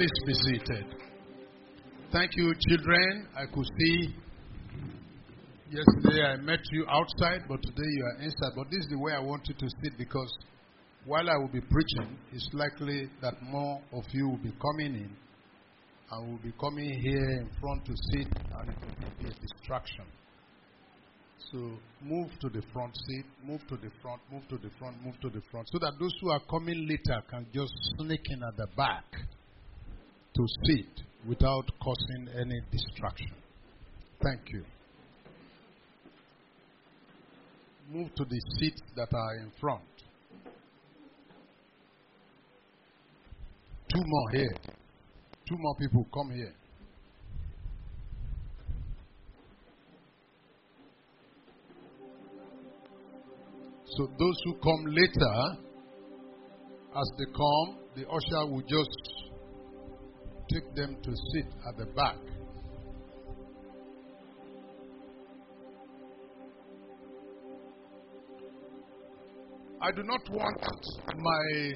Please be seated. Thank you, children. I could see yesterday I met you outside, but today you are inside. But this is the way I want you to sit, because while I will be preaching, it's likely that more of you will be coming in and will be coming here in front to sit, and it will be a distraction. So move to the front seat, move to the front, move to the front, move to the front, so that those who are coming later can just sneak in at the back to sit without causing any distraction. Thank you. Move to the seats that are in front. Two more here. Two more people come here. So those who come later, as they come, the usher will just take them to sit at the back. I do not want my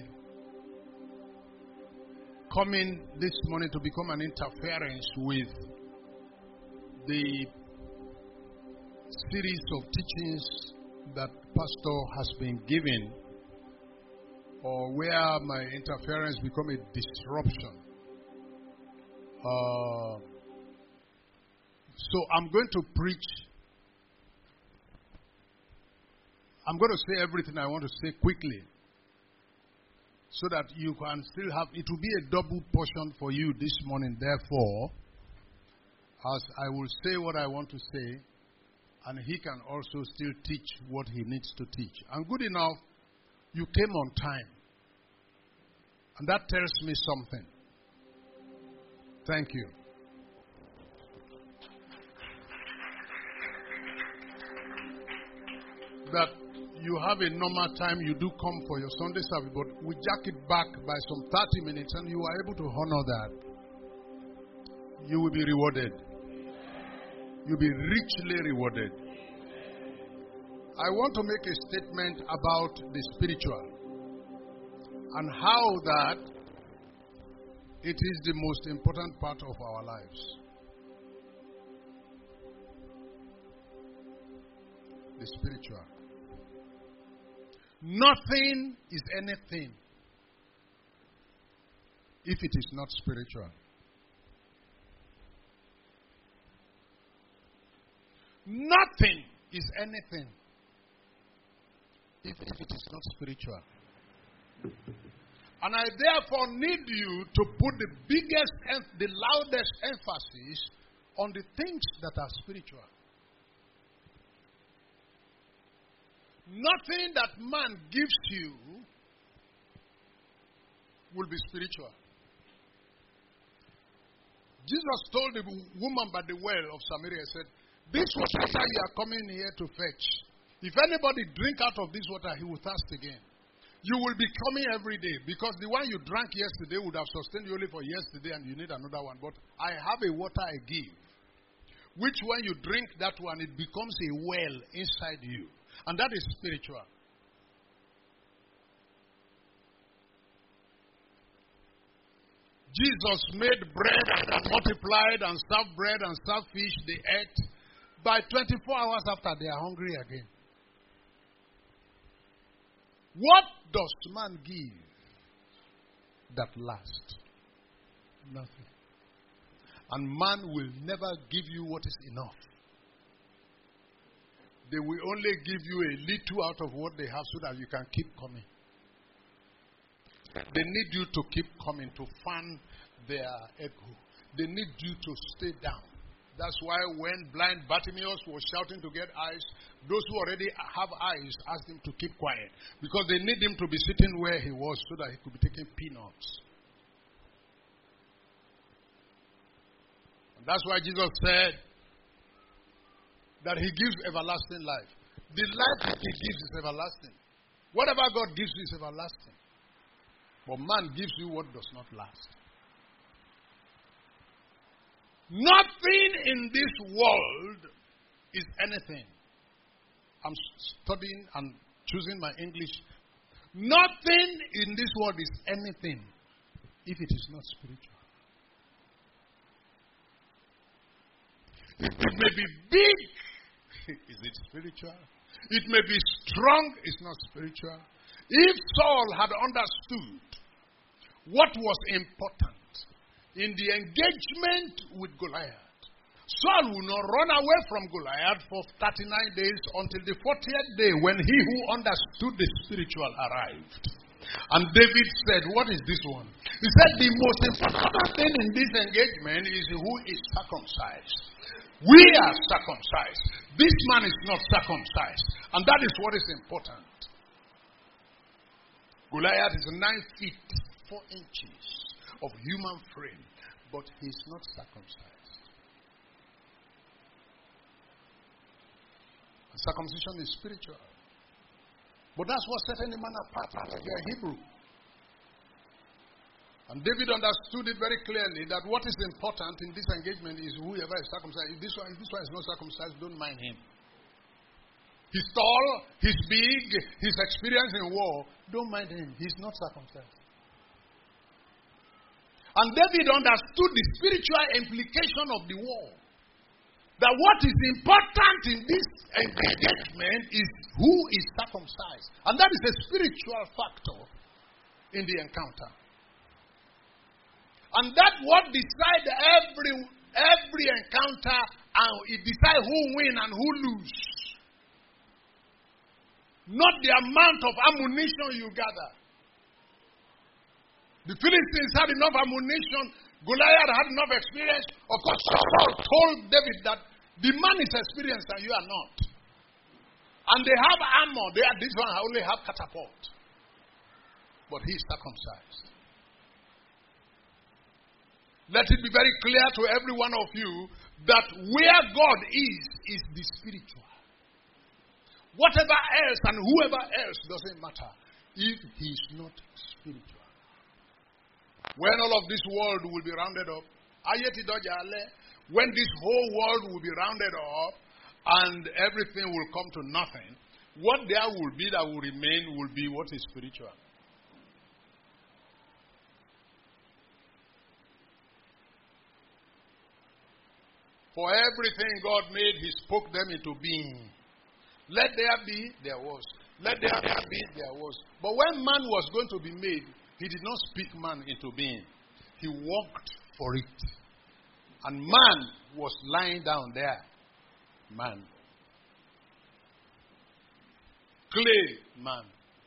coming this morning to become an interference with the series of teachings that Pastor has been giving, or where my interference become a disruption. So I'm going to preach. I'm going to say everything I want to say quickly, so that you can still have, it will be a double portion for you this morning. Therefore, as I will say what I want to say, and he can also still teach what he needs to teach. And good enough, you came on time. And that tells me something. Thank you. That you have a normal time, you do come for your Sunday service, but we jack it back by some 30 minutes, and you are able to honor that. You will be rewarded. You'll be richly rewarded. I want to make a statement about the spiritual and how that it is the most important part of our lives. The spiritual. Nothing is anything if it is not spiritual. Nothing is anything if it is not spiritual. And I therefore need you to put the biggest, the loudest emphasis on the things that are spiritual. Nothing that man gives you will be spiritual. Jesus told the woman by the well of Samaria, said, "This water you are coming here to fetch, if anybody drink out of this water, he will thirst again. You will be coming every day, because the one you drank yesterday would have sustained you only for yesterday, and you need another one. But I have a water I give, which when you drink that one, it becomes a well inside you." And that is spiritual. Jesus made bread and multiplied and served bread and served fish. They ate. By 24 hours after, they are hungry again. What does man give that lasts? Nothing. And man will never give you what is enough. They will only give you a little out of what they have so that you can keep coming. They need you to keep coming to fan their ego. They need you to stay down. That's why when blind Bartimaeus was shouting to get eyes, those who already have eyes asked him to keep quiet, because they need him to be sitting where he was so that he could be taking peanuts. And that's why Jesus said that he gives everlasting life. The life he gives is everlasting. Whatever God gives you is everlasting. But man gives you what does not last. Nothing in this world is anything. I'm studying and choosing my English. Nothing in this world is anything if it is not spiritual. It may be big. Is it spiritual? It may be strong. It's not spiritual. If Saul had understood what was important in the engagement with Goliath, Saul would not run away from Goliath for 39 days until the 40th day when he who understood the spiritual arrived. And David said, what is this one? He said, the most important thing in this engagement is who is circumcised. We are circumcised. This man is not circumcised. And that is what is important. Goliath is 9 feet 4 inches of human frame, but he is not circumcised. And circumcision is spiritual. But that's what set any man apart as a Hebrew. And David understood it very clearly that what is important in this engagement is whoever is circumcised. If this one is not circumcised, don't mind him. He's tall, he's big, he's experienced in war. Don't mind him. He's not circumcised. And David understood the spiritual implication of the war. That what is important in this engagement is who is circumcised. And that is a spiritual factor in the encounter. And that's what decides every encounter, and it decides who win and who lose. Not the amount of ammunition you gather. The Philistines had enough ammunition. Goliath had enough experience. Of course, Saul told David that the man is experienced and you are not. And they have armor. This one only have catapult. But he is circumcised. Let it be very clear to every one of you that where God is the spiritual. Whatever else and whoever else doesn't matter if he is not spiritual. When all of this world will be rounded up, when this whole world will be rounded up and everything will come to nothing, what there will be that will remain will be what is spiritual. For everything God made, he spoke them into being. Let there be, there was. Let there be, there was. But when man was going to be made, he did not speak man into being. He worked for it. And man was lying down there. Man. Clay man.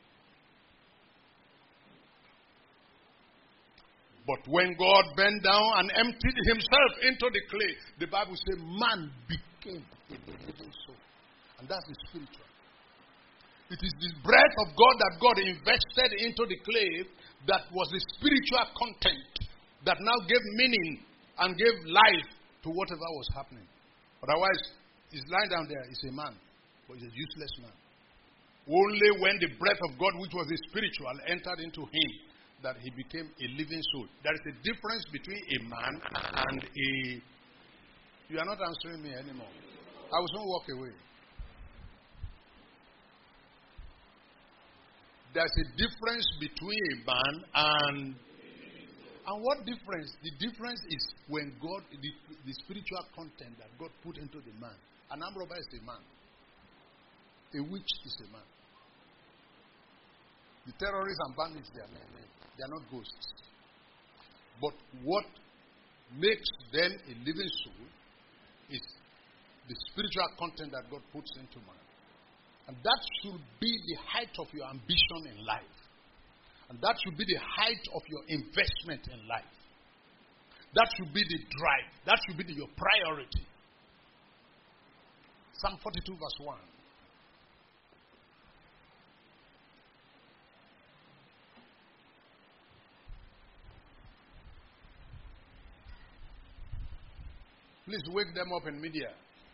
But when God bent down and emptied himself into the clay, the Bible says man became a living soul. And that's the spiritual. It is the breath of God that God invested into the clay that was the spiritual content that now gave meaning and gave life to whatever was happening. Otherwise, he's lying down there, he's a man, but he's a useless man. Only when the breath of God, which was the spiritual, entered into him, that he became a living soul. There is a difference between a man and a... You are not answering me anymore. I will soon walk away. There's a difference between a man and what difference? The difference is when God, the spiritual content that God put into the man. An armed robber is a man. A witch is a man. The terrorists and bandits, they are men. They are not ghosts. But what makes them a living soul is the spiritual content that God puts into man. And that should be the height of your ambition in life. And that should be the height of your investment in life. That should be the drive. That should be your priority. Psalm 42 verse 1. Please wake them up in media.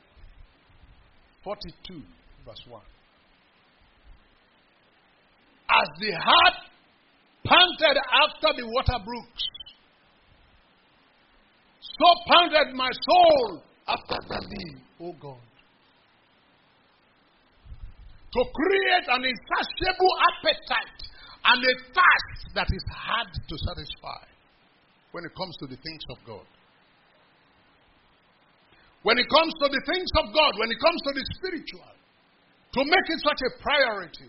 42 verse 1. As the hart panted after the water brooks, so panted my soul after thee, O God. To create an insatiable appetite and a thirst that is hard to satisfy when it comes to the things of God. when it comes to the things of God, when it comes to the spiritual, to make it such a priority.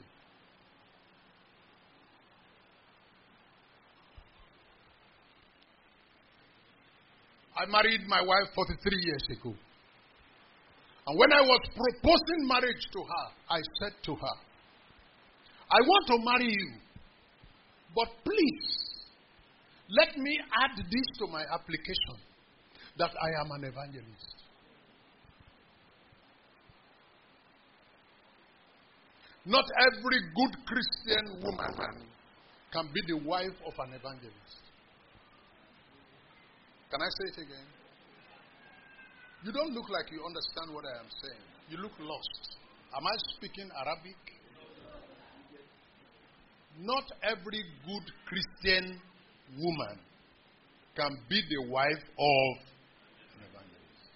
I married my wife 43 years ago. And when I was proposing marriage to her, I said to her, I want to marry you, but please, let me add this to my application, that I am an evangelist. Not every good Christian woman can be the wife of an evangelist. Can I say it again? You don't look like you understand what I am saying. You look lost. Am I speaking Arabic? Not every good Christian woman can be the wife of an evangelist.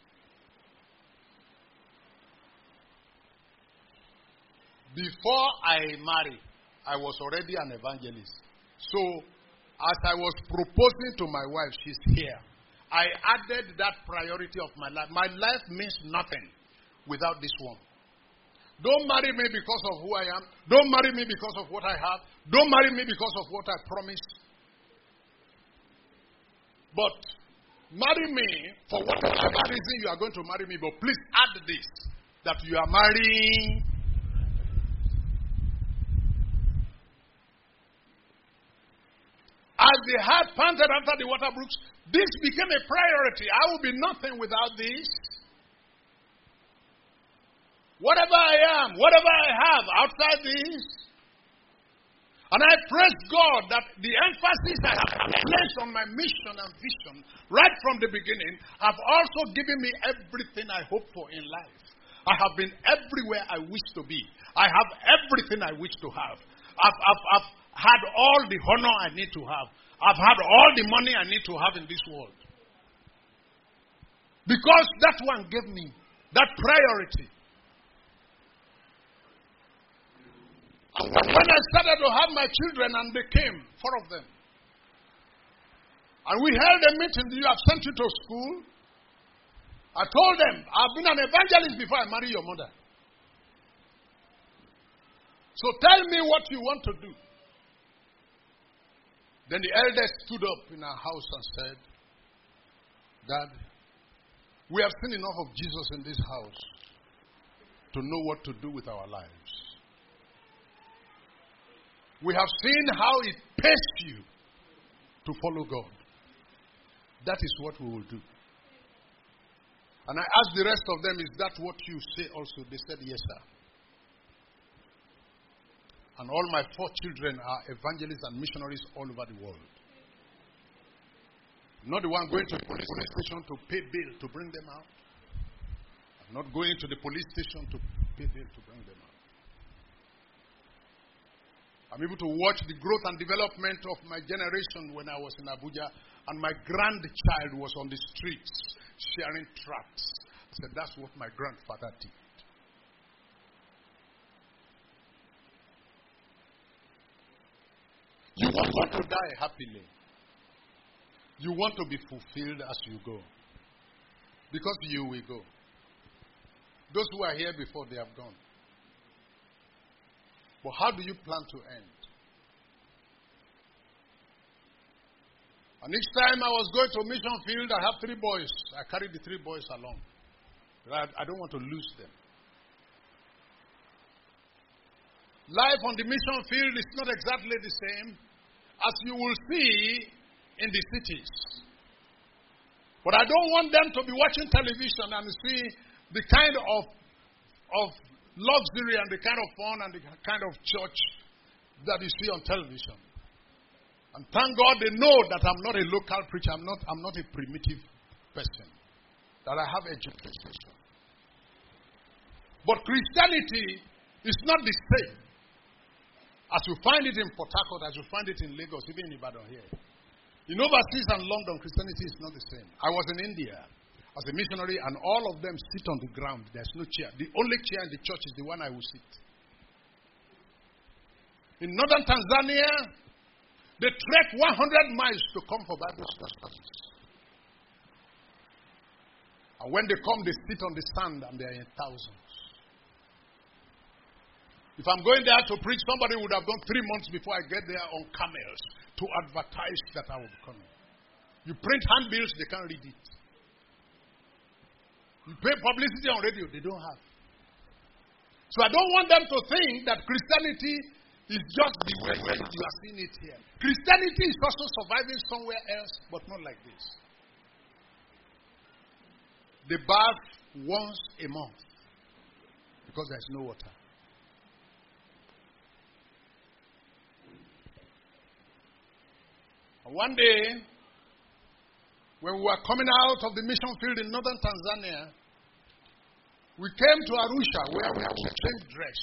Before I married, I was already an evangelist. So, as I was proposing to my wife, she's here, I added that priority of my life. My life means nothing without this one. Don't marry me because of who I am. Don't marry me because of what I have. Don't marry me because of what I promised. But marry me for whatever reason you are going to marry me. But please add this, that you are marrying. As the hart panted after the water brooks, this became a priority. I will be nothing without this. Whatever I am, whatever I have outside this. And I praise God that the emphasis I have placed on my mission and vision right from the beginning have also given me everything I hope for in life. I have been everywhere I wish to be. I have everything I wish to have. I've had all the honor I need to have. I've had all the money I need to have in this world. Because that one gave me that priority. And when I started to have my children, and they came, 4 of them, and we held a meeting, you have sent you to school. I told them, I've been an evangelist before I marry your mother. So tell me what you want to do. Then the eldest stood up in our house and said, Dad, we have seen enough of Jesus in this house to know what to do with our lives. We have seen how it pays you to follow God. That is what we will do. And I asked the rest of them, is that what you say also? They said, yes, sir. And all my 4 children are evangelists and missionaries all over the world. I'm not the one going to the police station to pay bail to bring them out. I'm not going to the police station to pay bail to bring them out. I'm able to watch the growth and development of my generation when I was in Abuja, and my grandchild was on the streets sharing tracts. I said, that's what my grandfather did. You want to die happily. You want to be fulfilled as you go. Because you will go. Those who are here before, they have gone. But how do you plan to end? And each time I was going to mission field, I have 3 boys. I carried the 3 boys along. I don't want to lose them. Life on the mission field is not exactly the same as you will see in the cities. But I don't want them to be watching television and see the kind of luxury and the kind of fun and the kind of church that you see on television. And thank God they know that I'm not a local preacher. I'm not a primitive person. That I have education. But Christianity is not the same as you find it in Port Harcourt, as you find it in Lagos, even in Ibadan here. In overseas and London, Christianity is not the same. I was in India as a missionary, and all of them sit on the ground. There's no chair. The only chair in the church is the one I will sit. In northern Tanzania, they trek 100 miles to come for Bible studies. And when they come, they sit on the sand and they are in thousands. If I'm going there to preach, somebody would have gone 3 months before I get there on camels to advertise that I will be coming. You print handbills, they can't read it. You pay publicity on radio, they don't have. So I don't want them to think that Christianity is just the way you are seeing it here. Christianity is also surviving somewhere else, but not like this. They bath once a month because there's no water. And one day, when we were coming out of the mission field in northern Tanzania, we came to Arusha where we have to change dress.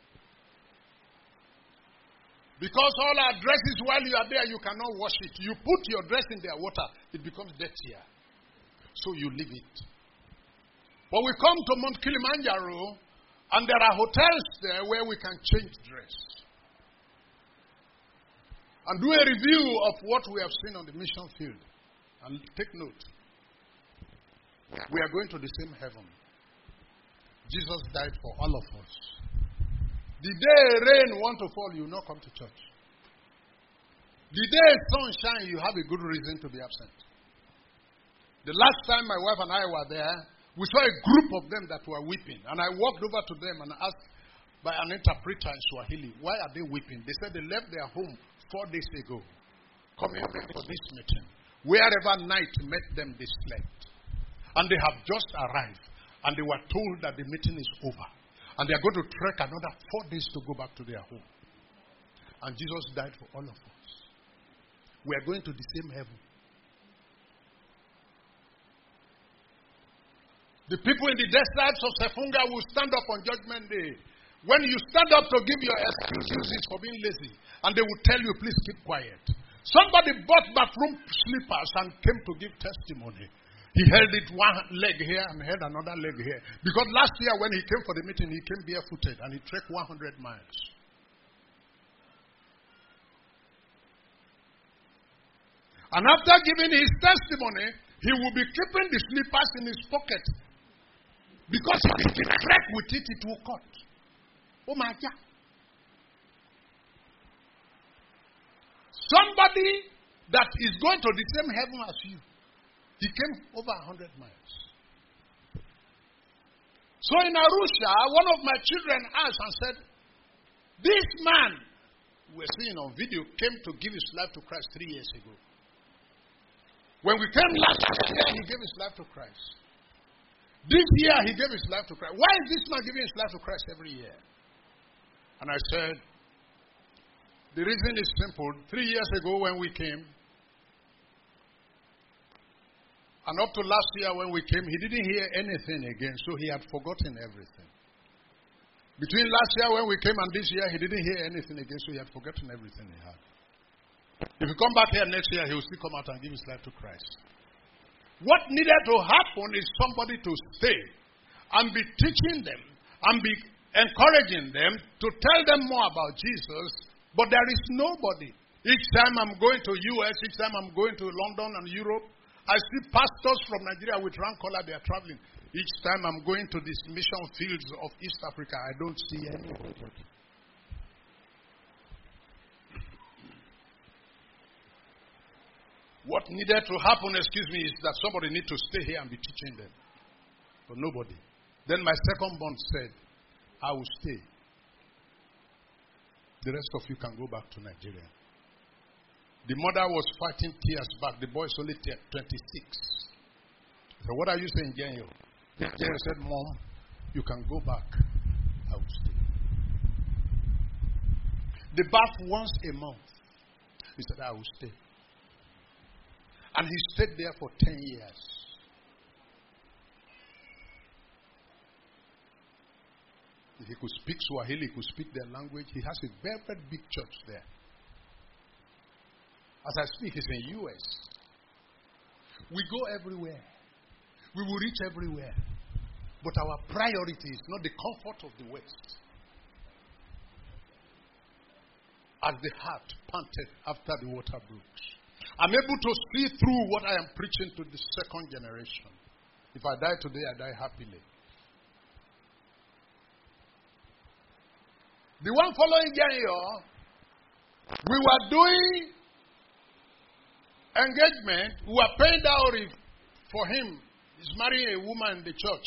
Because all our dresses, while you are there, you cannot wash it. You put your dress in their water, it becomes dirtier. So you leave it. But we come to Mount Kilimanjaro, and there are hotels there where we can change dress. And do a review of what we have seen on the mission field. And take note. We are going to the same heaven. Jesus died for all of us. The day rain want to fall, you will not come to church. The day sun shine, you have a good reason to be absent. The last time my wife and I were there, we saw a group of them that were weeping. And I walked over to them and asked by an interpreter in Swahili, why are they weeping? They said they left their home 4 days ago, coming for this meeting. Wherever night met them, they slept. And they have just arrived. And they were told that the meeting is over. And they are going to trek another 4 days to go back to their home. And Jesus died for all of us. We are going to the same heaven. The people in the deserts of Sefunga will stand up on Judgment Day. When you stand up to give your excuses for being lazy, and they will tell you, please keep quiet. Somebody bought bathroom slippers and came to give testimony. He held it one leg here and held another leg here. Because last year when he came for the meeting, he came barefooted and he trekked 100 miles. And after giving his testimony, he will be keeping the slippers in his pocket. Because if he trek with it, it will cut. Oh my God. Somebody that is going to the same heaven as you, he came over 100 miles. So in Arusha, one of my children asked and said, this man we're seeing on video came to give his life to Christ 3 years ago. When we came last year, he gave his life to Christ. This year, he gave his life to Christ. Why is this man giving his life to Christ every year? And I said, the reason is simple. 3 years ago when we came, and up to last year when we came, he didn't hear anything again, so he had forgotten everything. Between last year when we came and this year, he didn't hear anything again, so he had forgotten everything he had. If you come back here next year, he will still come out and give his life to Christ. What needed to happen is somebody to stay and be teaching them and be encouraging them to tell them more about Jesus, but there is nobody. Each time I'm going to US, each time I'm going to London and Europe, I see pastors from Nigeria with rank collar, they are traveling. Each time I'm going to these mission fields of East Africa, I don't see anybody. What needed to happen, is that somebody need to stay here and be teaching them. But nobody. Then my second born said, I will stay. The rest of you can go back to Nigeria. The mother was fighting tears back. The boy is only 26. So what are you saying, Genyo? Genyo said, Mom, you can go back. I will stay. The bath once a month. He said, I will stay. And he stayed there for 10 years. If he could speak Swahili, he could speak their language. He has a very, very big church there. As I speak, he's in the US. We go everywhere. We will reach everywhere. But our priority is not the comfort of the West. As the heart panted after the water brooks. I'm able to see through what I am preaching to the second generation. If I die today, I die happily. The one following here, we were doing engagement. We were paying dowry for him. He's marrying a woman in the church.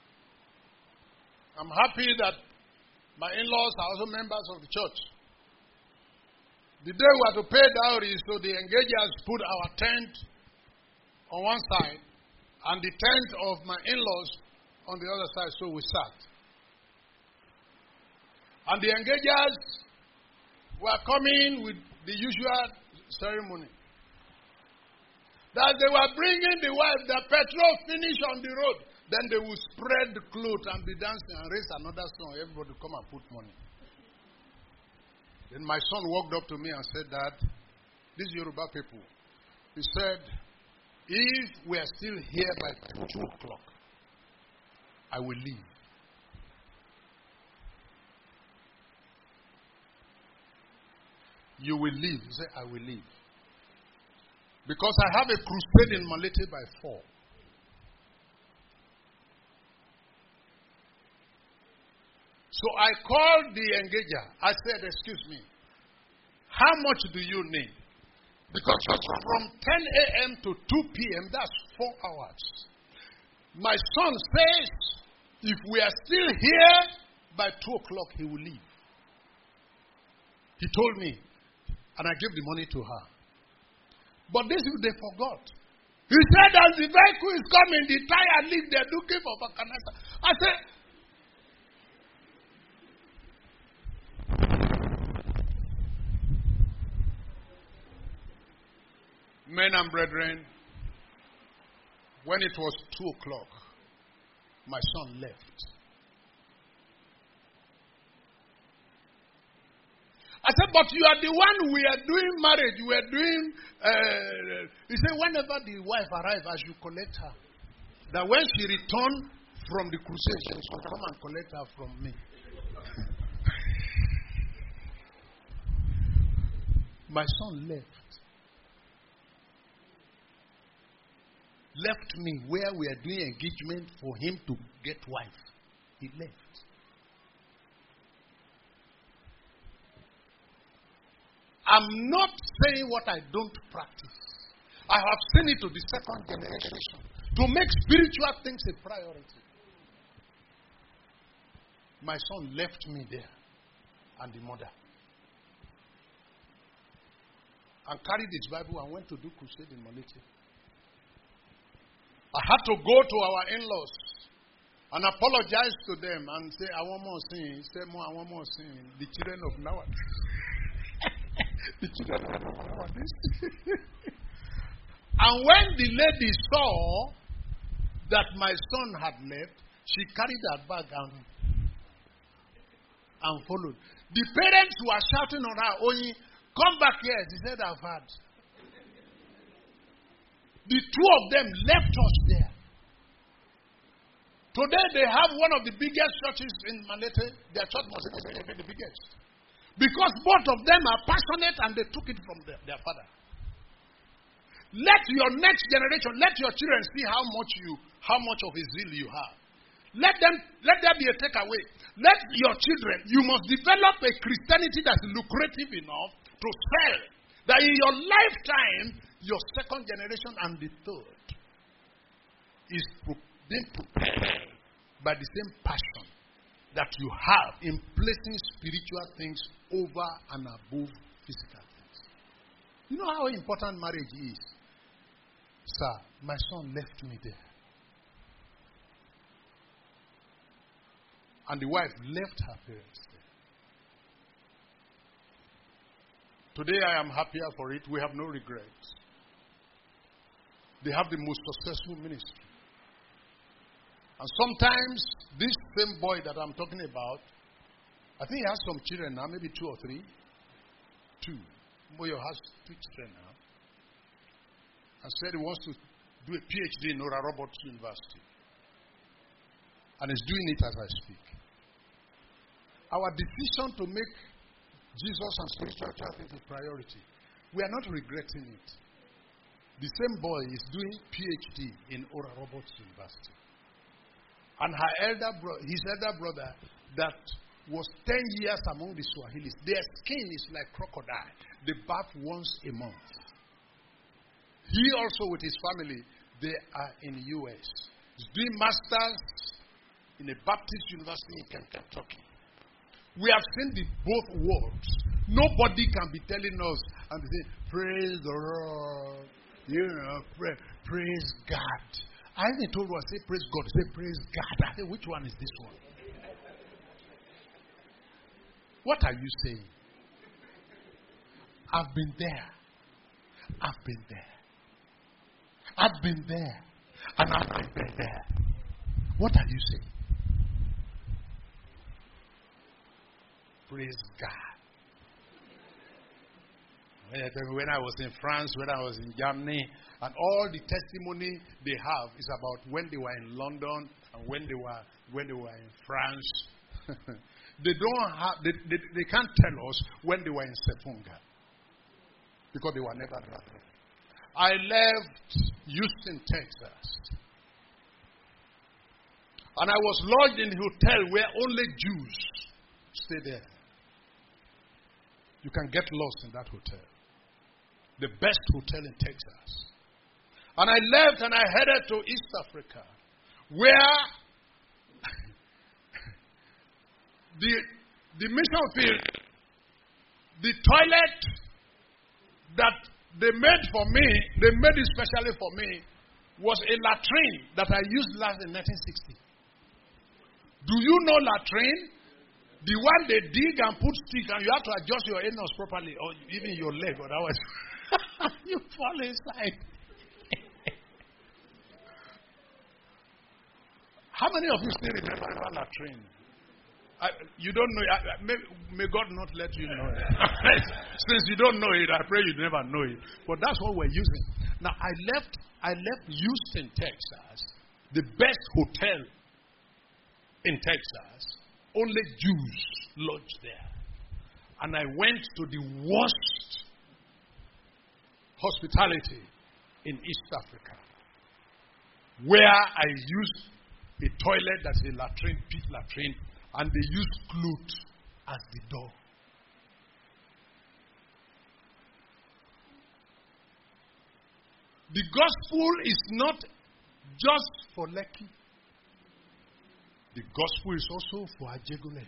I'm happy that my in-laws are also members of the church. The day we were to pay dowry, so the engagers put our tent on one side and the tent of my in-laws on the other side, so we sat. And the engagers were coming with the usual ceremony. That they were bringing the wife, the petrol finish on the road. Then they would spread the cloth and be dancing and raise another song. Everybody would come and put money. Then my son walked up to me and said, Dad, these Yoruba people, he said, if we are still here by 2 o'clock, I will leave. You will leave. He said, I will leave. Because I have a crusade in Malete by 4. So I called the engager. I said, excuse me, how much do you need? Because from 10 a.m. to 2 p.m., that's 4 hours. My son says, if we are still here, by 2 o'clock, he will leave. He told me, and I gave the money to her. But this is they forgot. He said, as the vehicle is coming, the tire leak, they're looking for Bakanasa. I said, men and brethren, when it was 2 o'clock, my son left. I said, but you are the one we are doing marriage. We are doing, he said, whenever the wife arrives, I should collect her. That when she returns from the crusade, she should come and collect her from me. My son left. Left me where we are doing engagement for him to get wife. He left. I'm not saying what I don't practice. I have seen it to the second generation. To make spiritual things a priority. My son left me there. And the mother. And carried his Bible and went to do crusade in Malete. I had to go to our in-laws and apologize to them and say, I want more sin. He said, I want more sin. The children of nowadays. The children of nowadays. And when the lady saw that my son had left, she carried her bag and followed. The parents were shouting on her, Oyi, come back here. She said, I've heard. The two of them left us there. Today they have one of the biggest churches in Malete. Their church was the biggest. Because both of them are passionate and they took it from their father. Let your next generation, let your children see how much of a zeal you have. Let there be a takeaway. Let your children, you must develop a Christianity that's lucrative enough to sell. That in your lifetime, your second generation and the third is being prepared by the same passion that you have in placing spiritual things over and above physical things. You know how important marriage is? Sir, my son left me there. And the wife left her parents there. Today I am happier for it. We have no regrets. They have the most successful ministry. And sometimes this same boy that I'm talking about, I think he has some children now, maybe 2 or 3. 2. Moyo has 2 children now. And said he wants to do a PhD in Nora Roberts University. And he's doing it as I speak. Our decision to make Jesus and spiritual childhood a priority, we are not regretting it. The same boy is doing PhD in Oral Roberts University. And his elder brother that was 10 years among the Swahilis, their skin is like crocodile. They bath once a month. He also with his family, they are in the US. He's doing masters in a Baptist university in Kentucky. We have seen the both worlds. Nobody can be telling us and be saying, praise the Lord. Praise God. I haven't told you, I say praise God. Say praise God. I say, which one is this one? What are you saying? I've been there. I've been there. I've been there. And I've been there. What are you saying? Praise God. When I was in France, when I was in Germany, and all the testimony they have is about when they were in London and when they were in France. They can't tell us when they were in Sefunga because they were never there. I left Houston, Texas, and I was lodged in a hotel where only Jews stay there. You can get lost in that hotel. The best hotel in Texas. And I left and I headed to East Africa, where the mission field, the toilet that they made for me, they made it specially for me, was a latrine that I used last in 1960. Do you know latrine? The one they dig and put stick and you have to adjust your anus properly or even your leg, otherwise you fall inside. How many of you still remember that latrine? You don't know it. May God not let you know it. Since you don't know it, I pray you never know it. But that's what we're using. Now, I left Houston, Texas, the best hotel in Texas. Only Jews lodged there. And I went to the worst hospitality in East Africa, where I used a toilet that's a latrine, pit latrine, and they use flute as the door. The gospel is not just for Lekki. The gospel is also for Ajegule.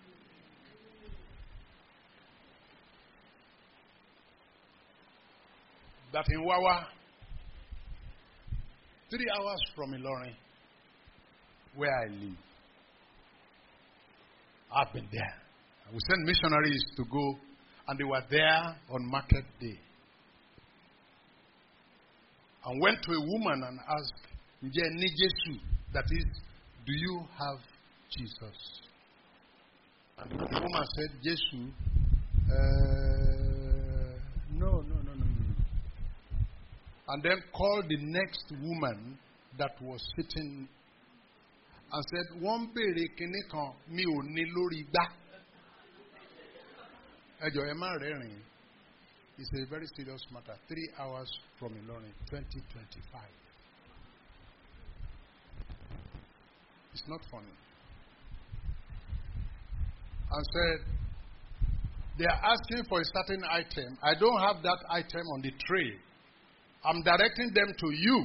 That in Wawa, 3 hours from Ilorin, where I live, I've been there. We sent missionaries to go, and they were there on market day. And went to a woman and asked, that is, do you have Jesus? And the woman said, Jesus, no. And then called the next woman that was sitting and said, one bere kini kan mi o ni lori gba. Ejo e ma rerin. It's a very serious matter. 3 hours from Ilorin, 2025. It's not funny. And said, they are asking for a certain item. I don't have that item on the tray. I'm directing them to you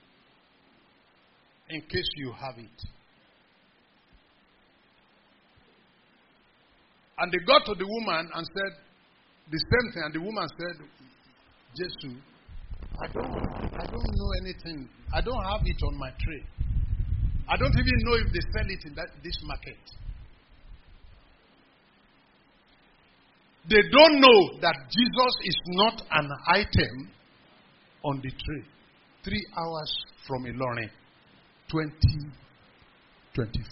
in case you have it. And they got to the woman and said the same thing. And the woman said, Jesus, I don't know anything. I don't have it on my tray. I don't even know if they sell it in this market. They don't know that Jesus is not an item on the tray. 3 hours from Ilorin, 2025.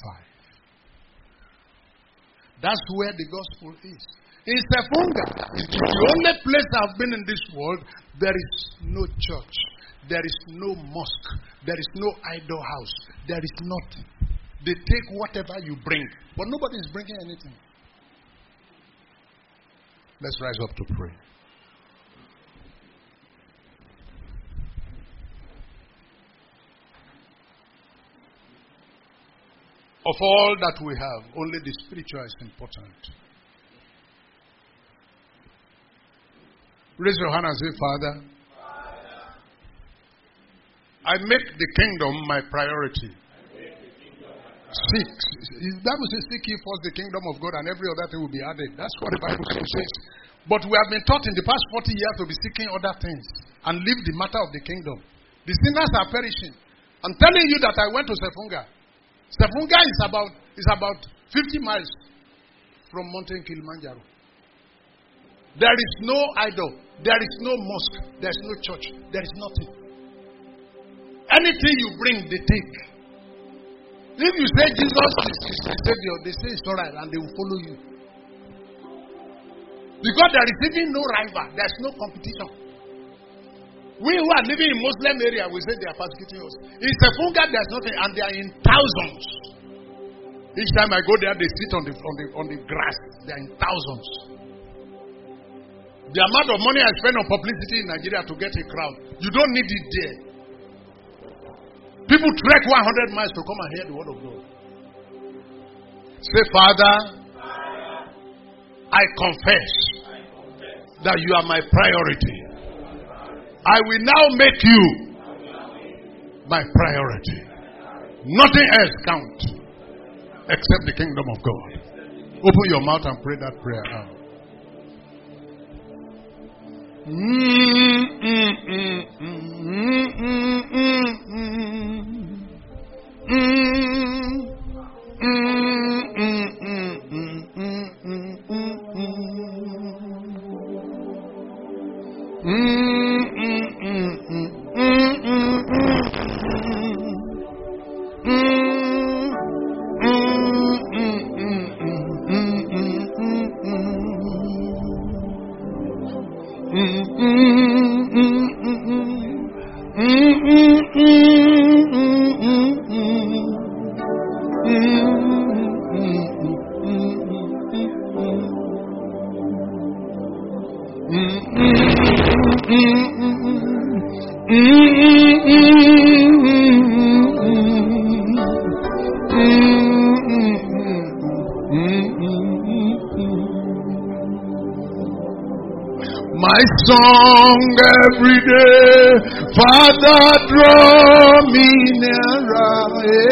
That's where the gospel is. In Sefunga, it's the only place I've been in this world. There is no church. There is no mosque. There is no idol house. There is nothing. They take whatever you bring, but nobody is bringing anything. Let's rise up to pray. Of all that we have, only the spiritual is important. Raise your hand and say, Father, I make the kingdom my priority. Seek. The Bible says, seek ye first the kingdom of God and every other thing will be added. That's what the Bible says. But we have been taught in the past 40 years to be seeking other things and leave the matter of the kingdom. The sinners are perishing. I'm telling you that I went to Sefunga. Sefunga is about 50 miles from Mountain Kilimanjaro. There is no idol. There is no mosque. There is no church. There is nothing. Anything you bring, they take. If you say Jesus is the Savior, they say it's alright and they will follow you. Because there is even no rival. There is no competition. We who are living in Muslim area, we say they are persecuting us. In Sefunga, there is nothing, and they are in thousands. Each time I go there, they sit on the grass. They are in thousands. The amount of money I spend on publicity in Nigeria to get a crowd, you don't need it there. People trek 100 miles to come and hear the word of God. Say, Father, I confess that you are my priority. I will now make you my priority. Nothing else counts except the kingdom of God. Open your mouth and pray that prayer out. My song every day, Father, draw me nearer,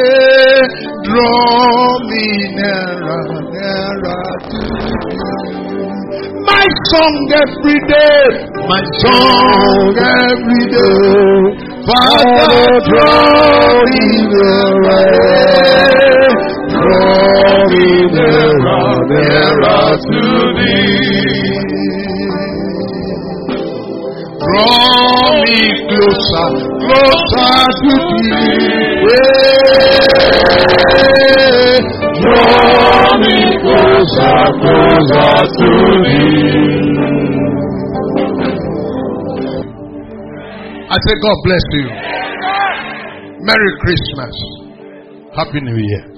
draw me nearer, nearer to you. My song every day, my song every day, Father, draw me nearer, draw me nearer, nearer to thee. Draw me closer, closer to thee. Draw me closer, closer to thee. I say, God bless you. Merry Christmas. Happy New Year.